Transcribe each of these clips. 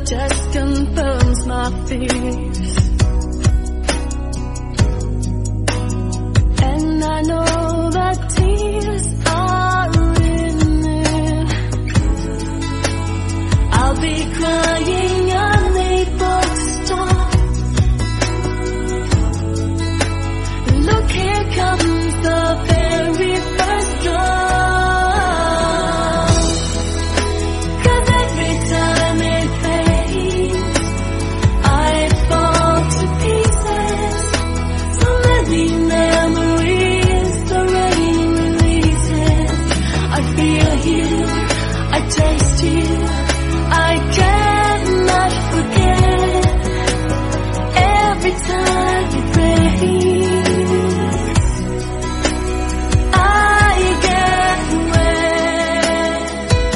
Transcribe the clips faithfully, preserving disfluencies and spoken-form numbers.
just confirms my fears. And I know that tears are in it. I'll be crying unable to stop. Look, here comes the very first drop. Taste you, I cannot forget. Every time it rains, I get wet.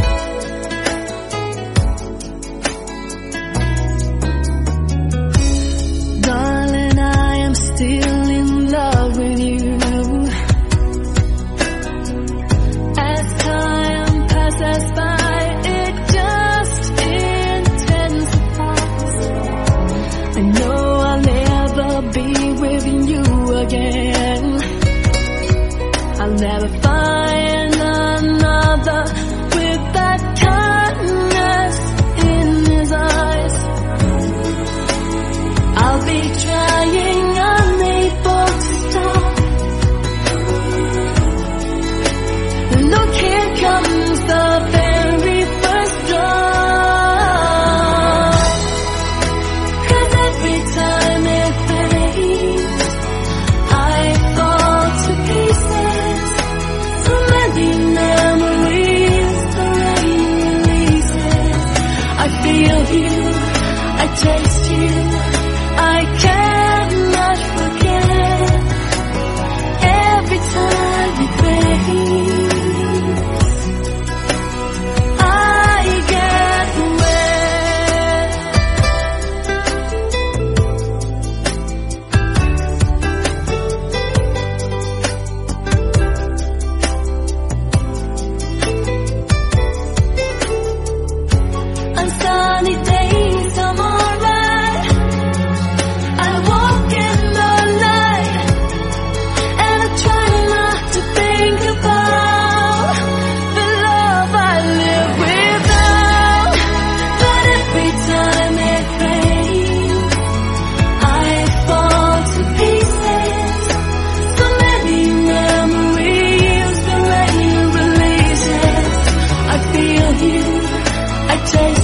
Darling, I am still in love with you. As time passes by, be with you again. I'll never find another with that kindness in his eyes. I'll be trying, unable to stop. Look, here comes the very first drop. 'Cause every time it feel you, I taste you, I cannot forget. Every time it rains, I get wet. On sunny days I'm alright. I walk in the light, and I try not to think about the love I live without. But every time it rains, I fall to pieces. So many memories the rain releases. I feel you, I taste